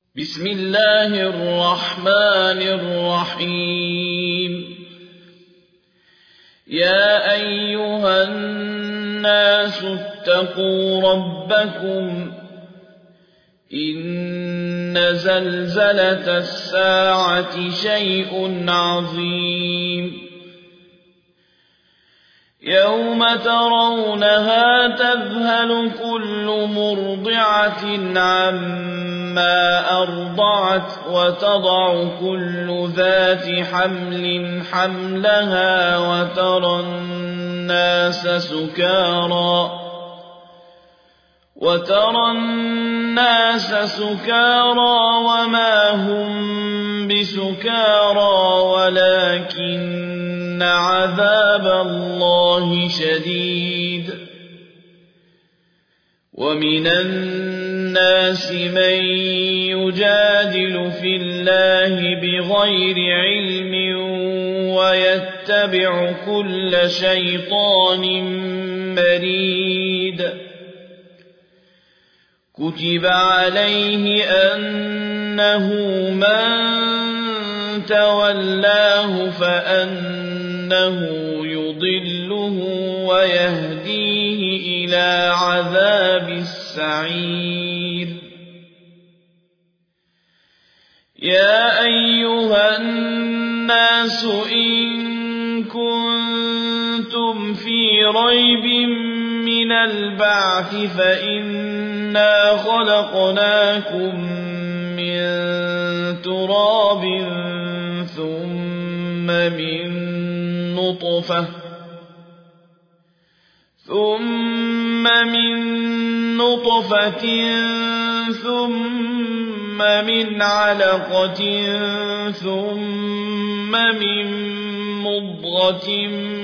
بسم الله الرحمن الرحيم يا أيها الناس اتقوا ربكم إن زلزلة الساعة شيء عظيم يوم ترونها تذهل كل مرضعة عما أرضعت وتضع كل ذات حمل حملها وترى الناس سكارى وما هم بسكارى ولكن عذاب الله شديد ومن الناس من يجادل في الله بغير علم ويتبع كل شيطان مريد كتب عليه أنه من تولاه فأنه يضله ويهديه إلى عذاب السعير يا أيها الناس إن كنتم في ريب من البعث فإنا خلقناكم من تراب ثم من نطفة ثم من علقة ثم من مضغة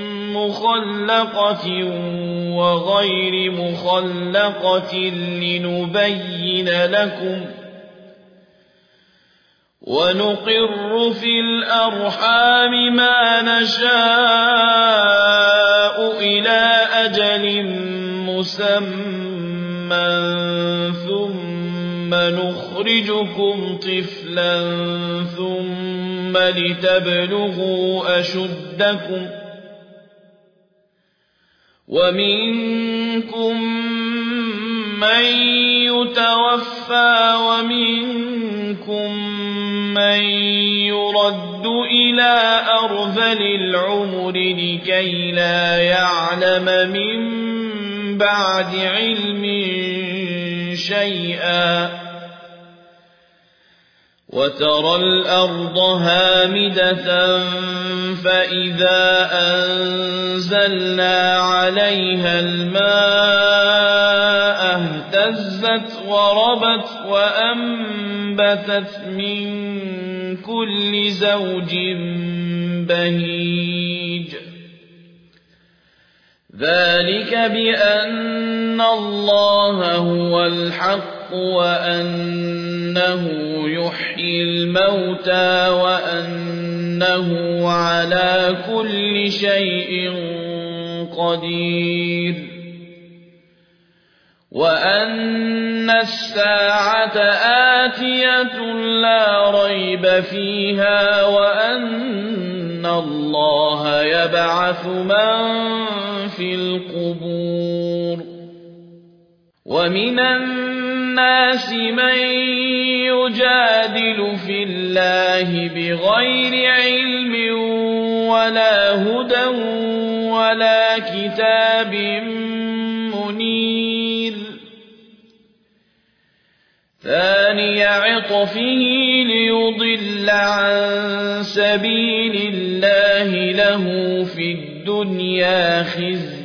مخلقة وغير مخلقة لنبين لكم ونقر في الأرحام ما نشاء إلى أجل مسمى ثم نخرجكم طفلا ثم لتبلغوا أشدكم ومنكم من يتوفى ومنكم من يرد إلى أرذل العمر لكي لا يعلم من بعد علم شيئا وترى الأرض هامدة فإذا أنزلنا عليها الماء اهتزت وربت وأنبتت من كل زوج بهيج ذلك بأن الله هو الحق وأنه يحيي الموتى وأنه على كل شيء قدير وأن الساعة آتية لا ريب فيها وأن الله يبعث من في القبور ومن الناس من يجادل في الله بغير علم ولا هدى ولا كتاب منير ثاني عطفه ليضل عن سبيل الله له في الدنيا خزي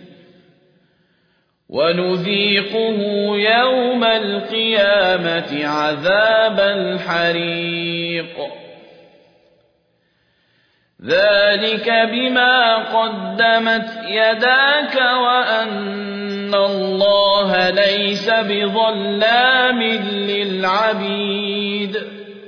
ونذيقه يوم القيامة عذاب الحريق ذلك بما قدمت يداك وأن الله ليس بظلام للعبيد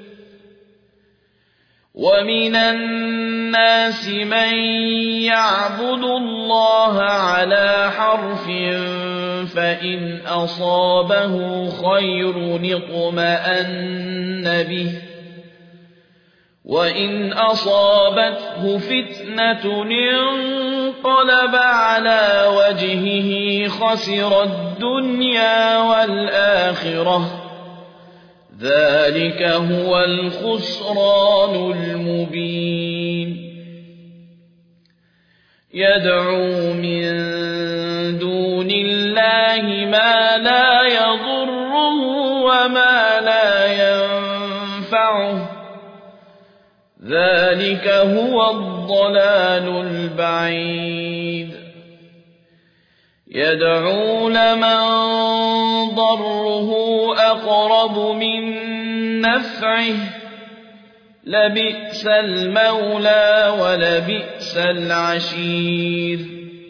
ومن الناس من يعبد الله على حرف فإن أصابه خير اطمأن به وإن أصابته فتنة انقلب على وجهه خسر الدنيا والآخرة ذلك هو الخسران المبين يدعو من دون الله ما لا يضره وما لا ينفعه ذلك هو الضلال البعيد يدعو لمن ضره أقرب من نفعه لبئس المولى ولبئس العشير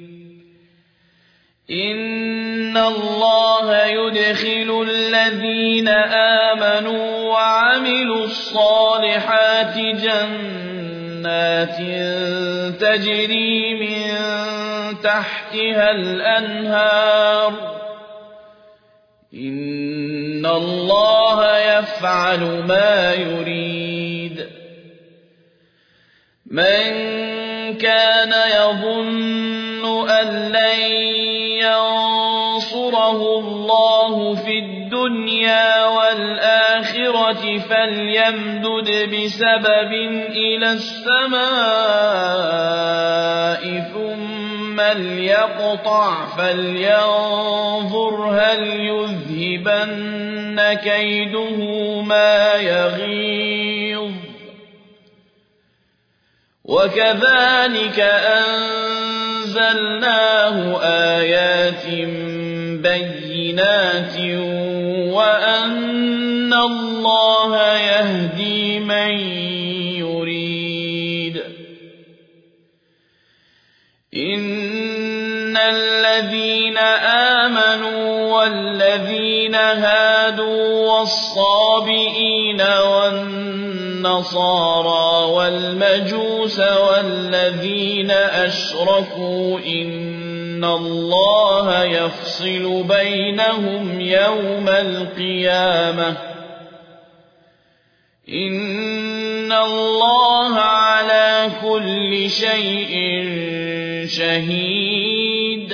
إن الله يدخل الذين آمنوا وعملوا الصالحات جنات تجري من تحتها الأنهار إن الله يفعل ما يريد من كان يظن أن لن ينصره الله في الدنيا والآخرة فليمدد بسبب إلى السماء ثم ليقطع فلينظر هل يذهبن كيده ما يغيظ وكذلك أنزلناه آيات بينات وأن الله يهدي من يريد إن الذين آمنوا والذين هادوا والصابئين والنصارى والمجوس والذين أشركوا إن الله يفصل بينهم يوم القيامة إن الله على كل شيء شهيد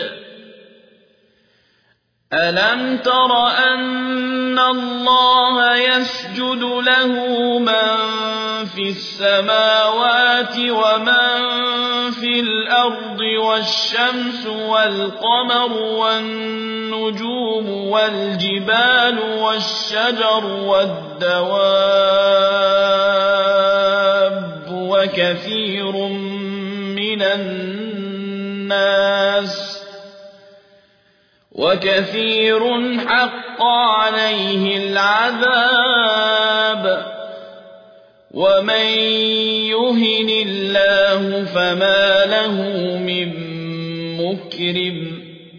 ألم تر أن الله يسجد له من في السماوات ومن في الأرض والشمس والقمر والنجوم والجبال والشجر والدواب وكثير حق عليه العذاب ومن يهن الله فما له من مكرم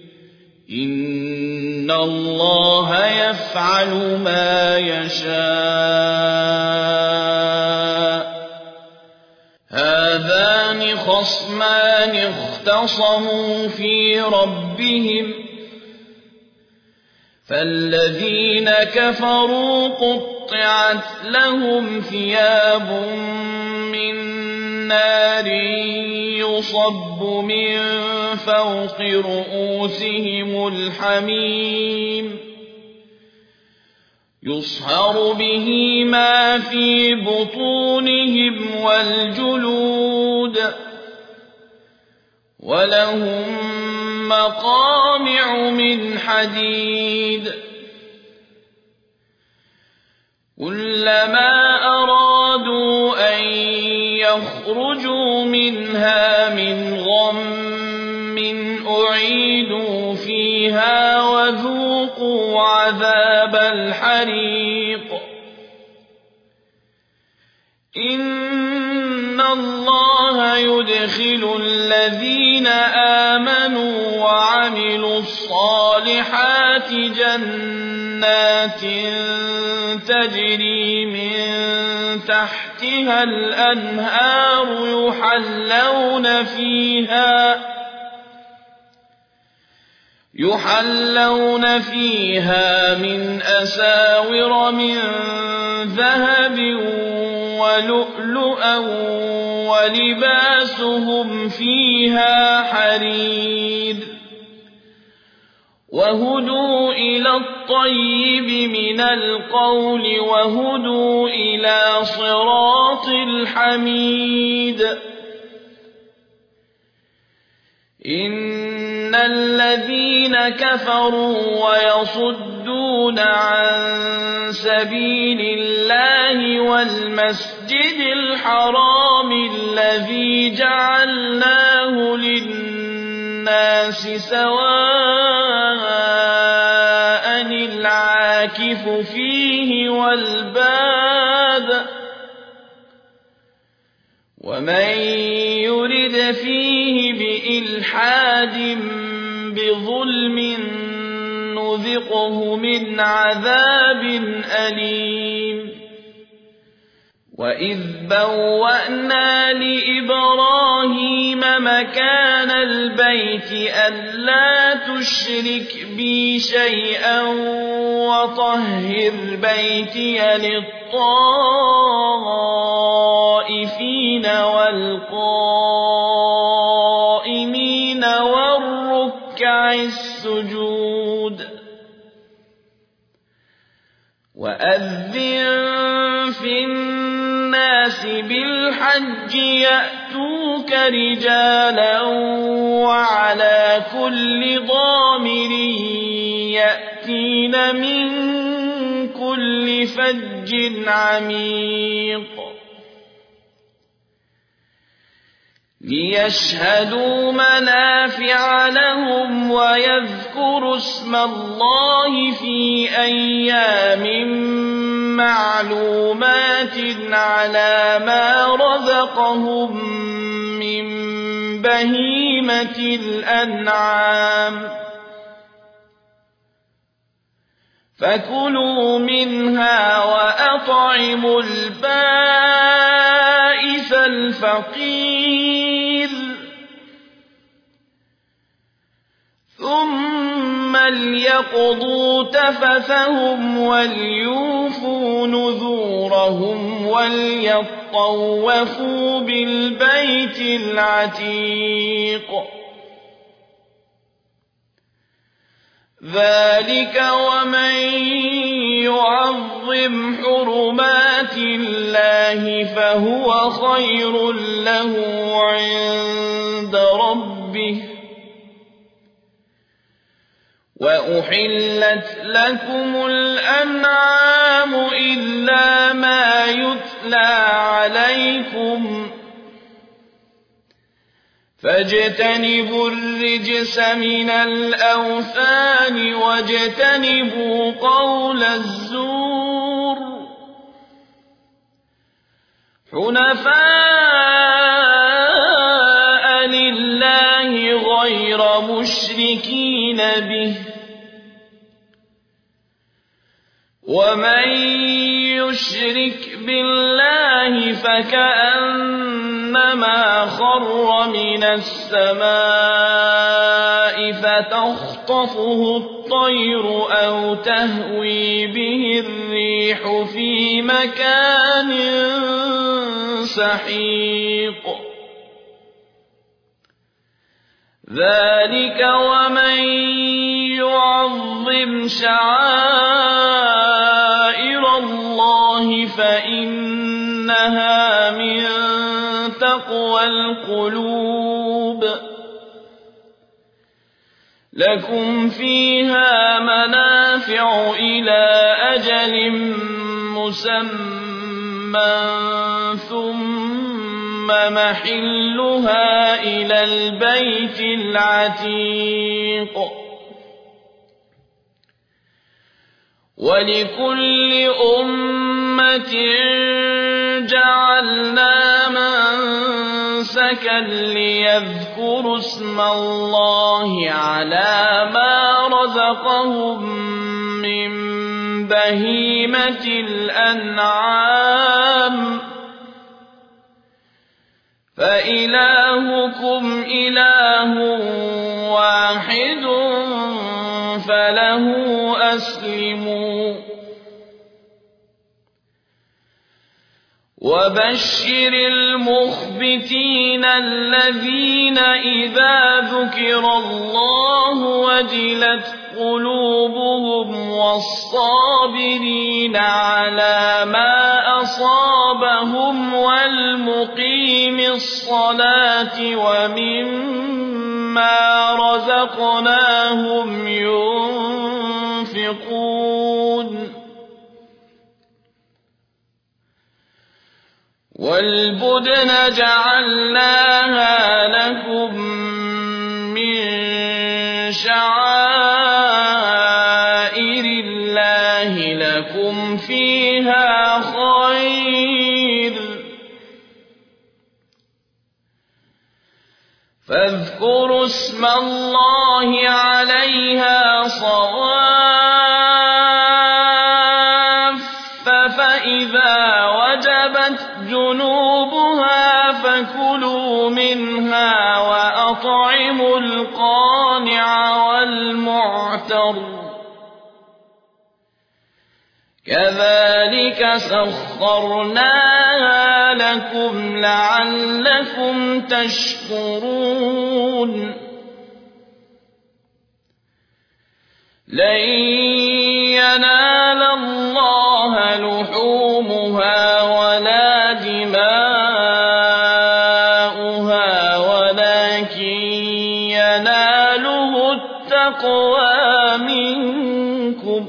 إن الله يفعل ما يشاء هذان خصمان اختصموا في ربهم فالذين كفروا قطعت لهم ثياب من نار يصب من فوق رؤوسهم الحميم يصهر به ما في بطونهم والجلود ولهم مقامع من حديد كلما أرادوا أن يخرجوا منها من غم أعيدوا فيها وذوقوا عذاب الحريق إن الله يدخل الذين آمنوا وعملوا الصالحات جنات تجري من تحتها الأنهار يحلون فيها من أساور من ذهب ولؤلؤا ولباسهم فيها حرير وهدوا إلى الطيب من القول وهدوا إلى صراط الحميد إن الذين كفروا ويصدون عن سبيل الله والمسجد الحرام الذي جعلناه للناس سواء العاكف فيه والباد ومن يرد فيه بإلحاد بظلم نذقه من عذاب أليم وإذ بوأنا لإبراهيم مكان البيت ألا تشرك بي شيئا وطهر بيتي للطائفين والقائمين والركع السجود وأذن في الناس بالحج يأتوك رجالا وعلى كل ضامر يأتين من كل فج عميق ليشهدوا منافع لهم ويذكروا اسم الله في أيام معلومات على ما رزقهم من بهيمة الأنعام فكلوا منها وأطعموا البائس الفقير ثم ليقضوا تفثهم وليوفوا نذورهم وليطوفوا بالبيت العتيق ذلك ومن يعظم حرمات الله فهو خير له عند ربه وأحلت لكم الأنعام إلا ما يتلى عليكم فاجتنبوا الرجس من الأوثان واجتنبوا قول الزور حنفاء لله غير مشركين به ومن يشرك بالله فكأنما خر من السماء فتخطفه الطير أو تهوي به الريح في مكان سحيق ذلك ومن يعظم شعائر الله فإنها من تقوى القلوب لكم فيها منافع إلى أجل مسمى ثم محلها إلى البيت العتيق ولكل أمة جعلنا منسكا ليذكروا اسم الله على ما رزقهم من بهيمة الأنعام فإلهكم إله واحد وبشر المخبتين الذين إذا ذكر الله وجلت قلوبهم والصابرين على ما أصابهم والمقيم الصلاة ومما رزقناهم ينفقون والبدن جعلناها لكم من شعائر الله لكم فيها خير فاذكروا اسم الله عليها صواف فإذا وجبت جنوبها فكلوا منها وأطعموا القانع والمعتر كذلك سخرناها لكم لعلكم تشكرون لن ينال الله لحومها ولا دماؤها ولكن يناله التقوى منكم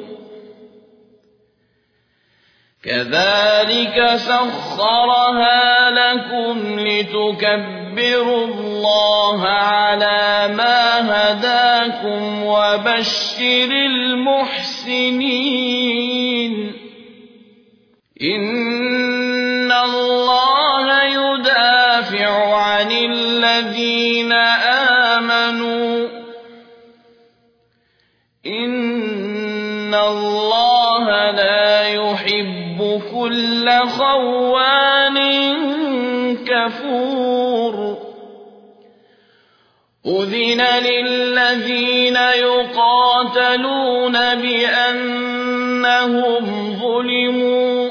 كذلك سخرها لكم لتكبروا الله على ما هداكم وبشر المحسنين إن الله يدافع عن الذين آمنوا إن الله لا يحب كل خوان كفور أذن للذين يقاتلون بأنهم ظلموا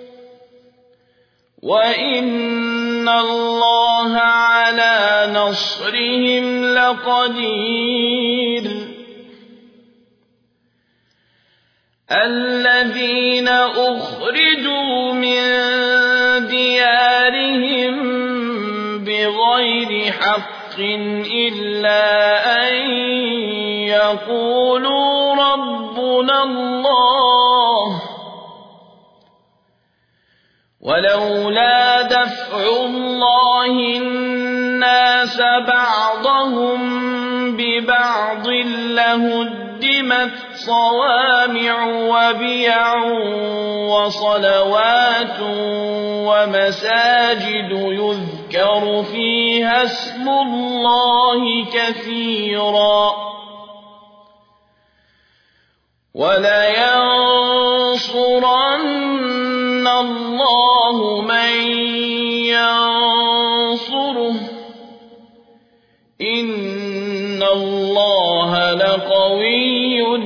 وإن الله على نصرهم لقدير الذين أخرجوا من ديارهم بغير حق إلا أن يقولوا ربنا الله ولولا دفع الله الناس بعضهم ببعض لهدمت صوامع وبيع وصلوات ومساجد يذكر فيها اسم الله كثيرا ولينصرن الله من ينصره إن الله لقوي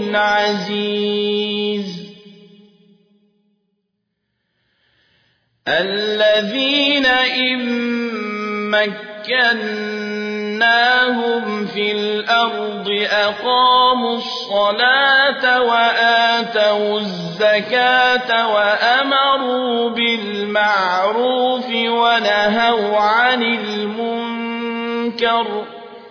عزيز الذين إن مكناهم في الأرض أقاموا الصلاة وآتوا الزكاة وأمروا بالمعروف ونهوا عن المنكر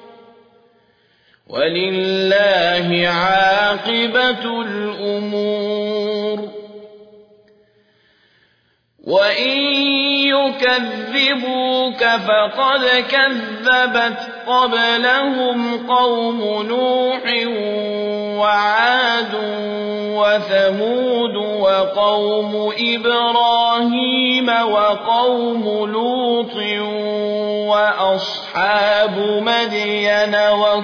ولله عاقبة الأمور وإن يكذبوك فقد كذبت قبلهم قوم نوح وعاد وثمود وقوم إبراهيم وقوم لوط وأصحاب مدين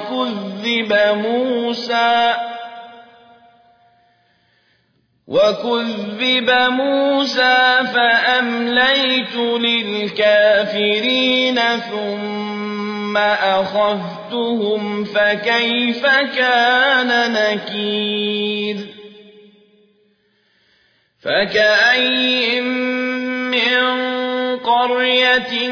وكذب موسى فأمليت للكافرين ثم أخذتهم فكيف كان نكير فكأين من قرية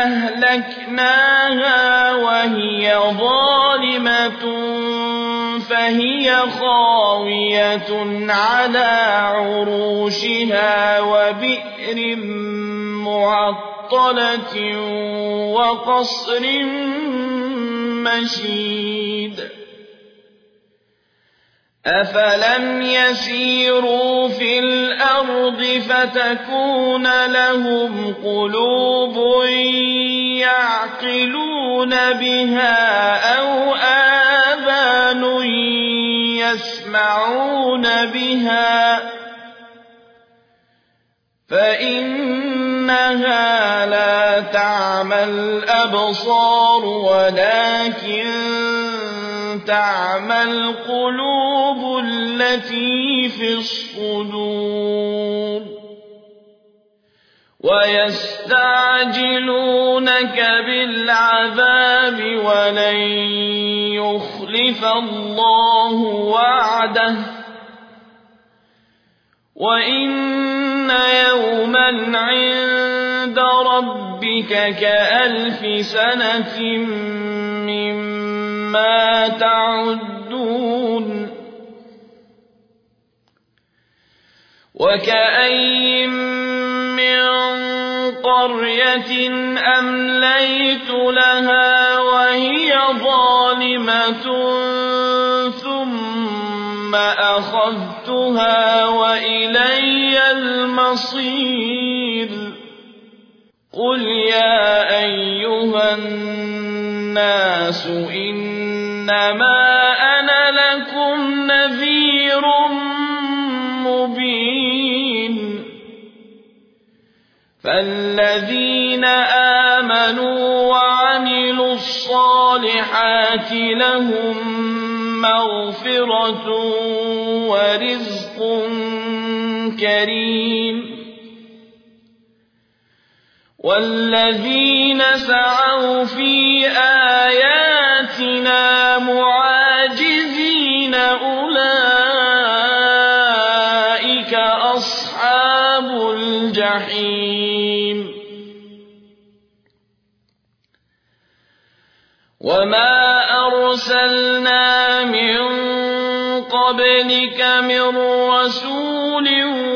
أهلكناها وهي ظالمة فهي خاوية على عروشها وبئر معطلة وقصر مشيد أفلم يسيروا في الأرض فتكون لهم قلوب يعقلون بها أو آذان يسمعون بها فإنها لا تعمى الأبصار ولكن تعمى القلوب التي في الصدور ويستعجلونك بالعذاب ولن يخلف الله وعده وإن يوما عند ربك كألف سنة مما تعدون وكأين من قرية أمليت لها وهي ظالمة ثم أخذتها وإلي المصير قل يا أيها الناس إنما أنا لكم نذير مبين فالذين آمنوا وعملوا الصالحات لهم مغفرة ورزق كريم والذين سعوا في آياتنا معاجزين أولئك أصحاب الجحيم وما أرسلنا من قبلك من رسول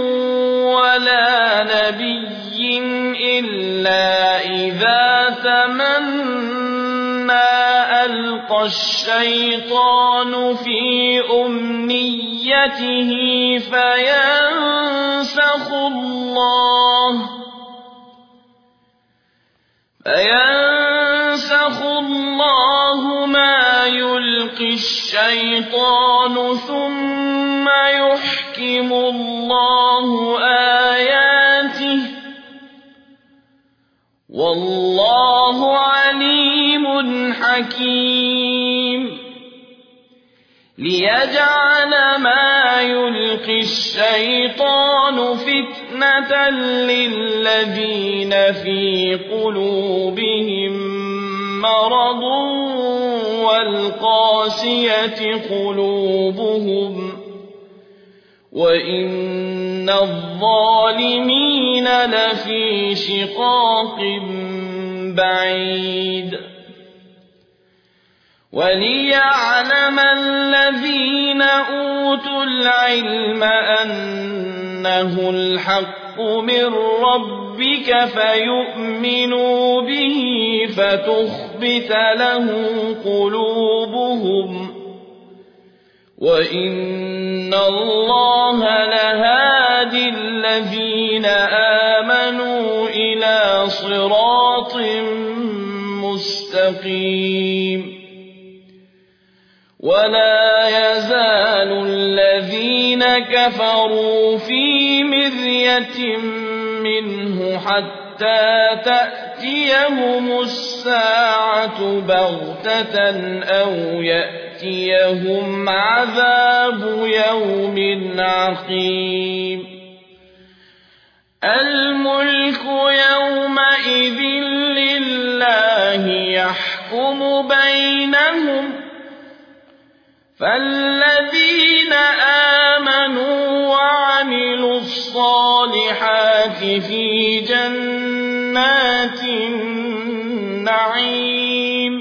ولا نبي إلا إذا تمنى ألقى الشيطان في أمنيته فينسخ الله ما يلقي الشيطان ثم يحكم الله آياته والله عليم حكيم ليجعل ما يلقي الشيطان فتنة للذين في قلوبهم مرض والقاسية قلوبهم وإن الظالمين لفي شقاق بعيد وليعلم الذين أوتوا العلم أنه الحق من ربك فيؤمنوا به فتخبت له قلوبهم وإن الله لهادي الذين آمنوا إلى صراط مستقيم ولا يزال الذين كفروا في مرية منه حتى تأتيهم الساعة بغتة أو يأتيهم عذاب يوم عقيم الملك يومئذ لله يحكم بينهم فالذين آمنوا وعملوا الصالحات في جنات جنات النعيم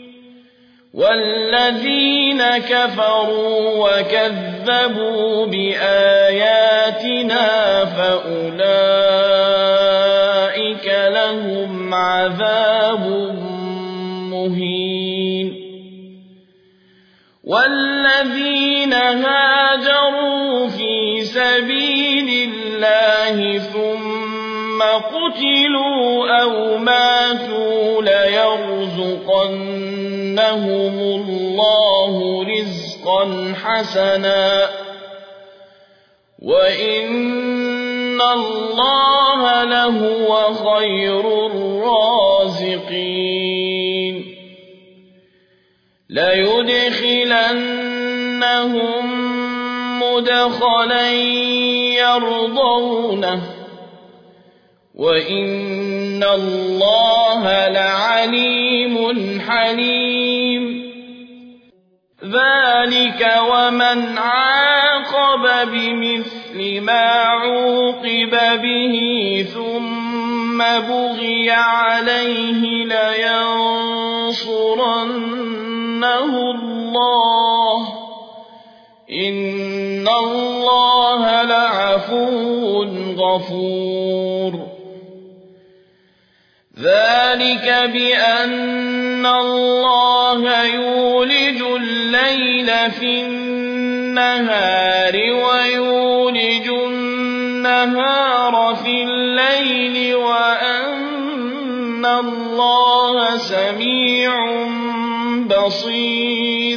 والذين كفروا وكذبوا بآياتنا فأولئك لهم عذاب مهين والذين هاجروا في سبيل الله ثم قتلوا أو ماتوا ليرزقنهم الله رزقا حسنا وإن الله لهو خير الرازقين ليدخلنهم مدخلا يرضونه وإن الله لعليم حليم ذلك ومن عاقب بمثل ما عوقب به ثم بغي عليه لينصرنه الله إن الله لعفو غفور ذلك بأن الله يولج الليل في النهار ويولج النهار في الليل وأن الله سميع بصير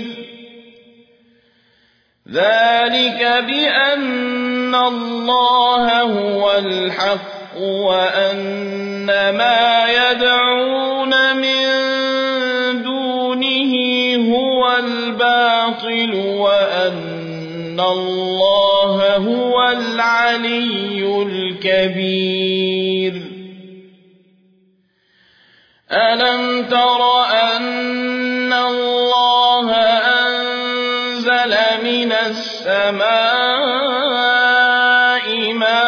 ذلك بأن الله هو الحق وأن ما يدعون من دونه هو الباطل وأن الله هو العلي الكبير ألم تر أن الله أنزل من السماء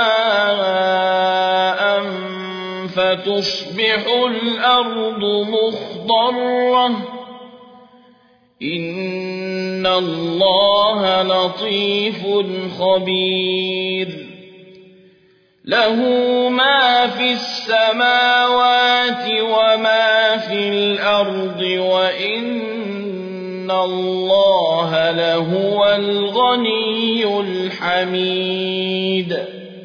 ماء فتصبح الأرض مخضرة إن الله لطيف خبير له ما في السماوات وما في الأرض وإن الله لهو الغني الحميد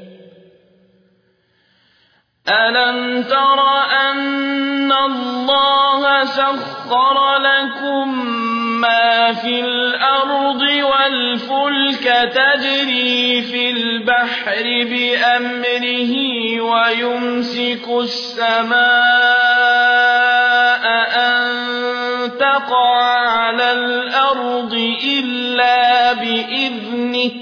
ألم تر أن الله سخر لكم ما في الأرض والفلك تجري في البحر بأمره ويمسك السماء أن تقع على الأرض إلا بإذنه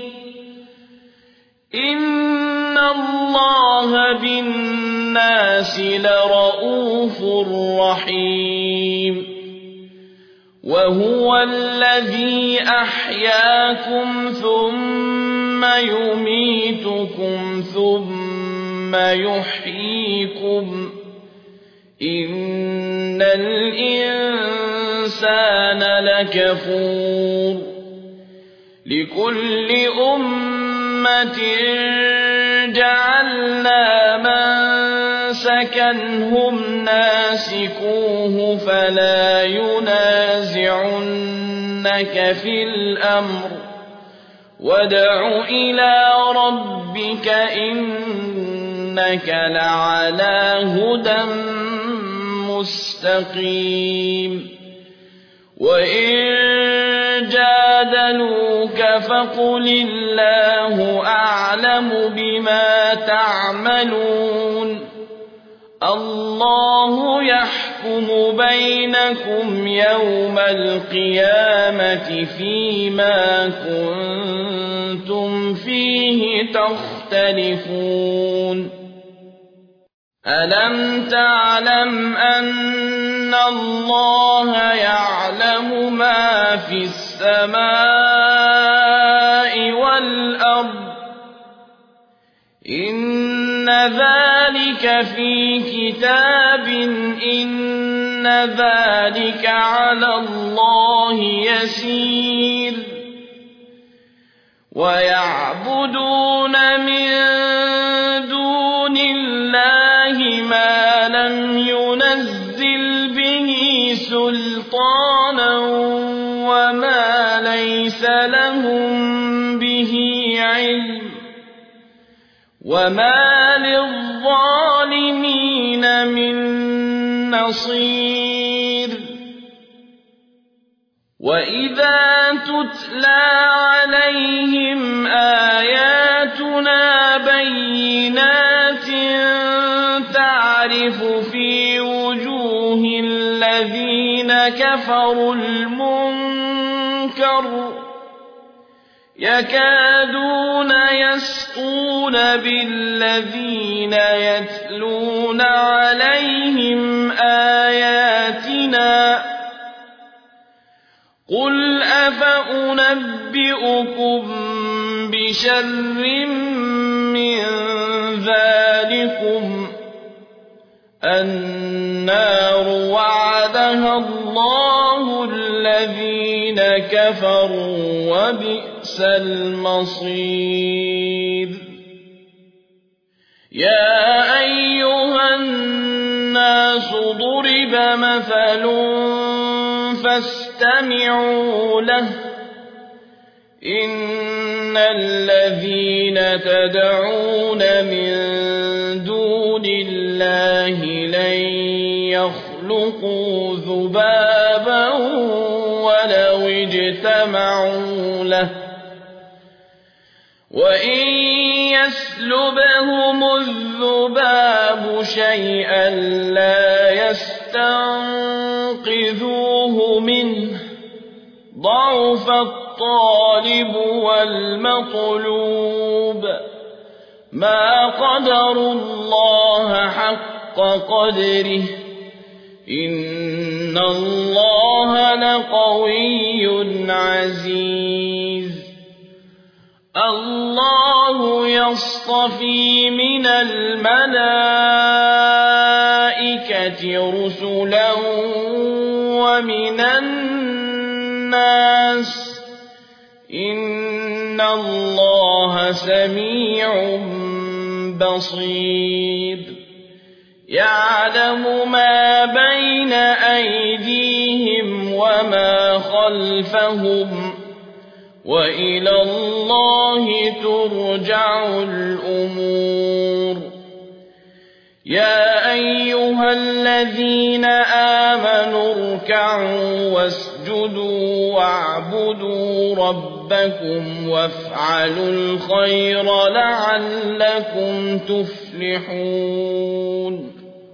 إن الله بالناس لرؤوف رحيم وهو الذي أحياكم ثم يميتكم ثم يحييكم إن الإنسان لكفور لكل أمة جعلنا منسكا هم ناسكوه فلا ينازعنك في الأمر وادع إلى ربك إنك لعلى هدى مستقيم وإن جادلوك فقل الله أعلم بما تعملون الله يحكم بينكم يوم القيامة فيما كنتم فيه تختلفون ألم تعلم أن الله يعلم ما في السماء والأرض إن ذلك في كتاب إن ذلك على الله يسير ويعبدون من دون الله ما لم ينزل به سلطانا وما ليس لهم به علم وما للظالمين من نصير وإذا تتلى عليهم آياتنا بينات تعرف في وجوه الذين كفروا المنكر يكادون يسطون بالذين يتلون عليهم آياتنا قل أفأنبئكم بشر من ذلكم النار وعدها الله الذين كفروا وبئس المصير يا أيها الناس ضرب مثل فاستمعوا له إن الذين تدعون من دون الله لن يخلقوا ذبابا ولو اجتمعوا له وإن يسلبهم الذباب شيئا لا يستنقذوه منه ضعف الطالب والمطلوب ما قدروا الله حق قدره إن الله لقوي عزيز الله يصطفي من الملائكة رسلا ومن الناس إن الله سميع بصير يعلم ما بين أيديهم وما خلفهم وإلى الله ترجع الأمور يا أيها الذين آمنوا اركعوا واسجدوا واعبدوا ربكم وافعلوا الخير لعلكم تفلحون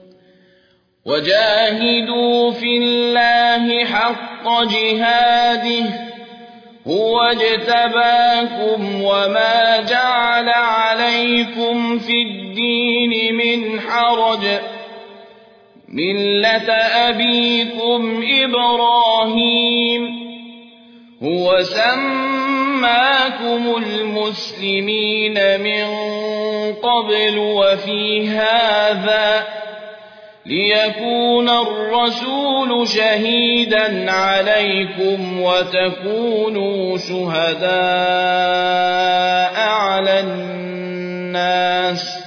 وجاهدوا في الله حق جهاده هو اجتباكم وما جعل عليكم في الدين من حرج ملة أبيكم إبراهيم هو سماكم المسلمين من قبل وفي هذا ليكون الرسول شهيدا عليكم وتكونوا شهداء على الناس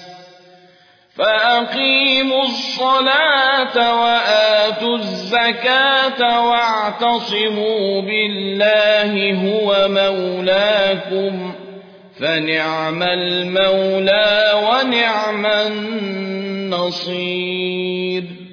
فأقيموا الصلاة وآتوا الزكاة واعتصموا بالله هو مولاكم فنعم المولى ونعم النصير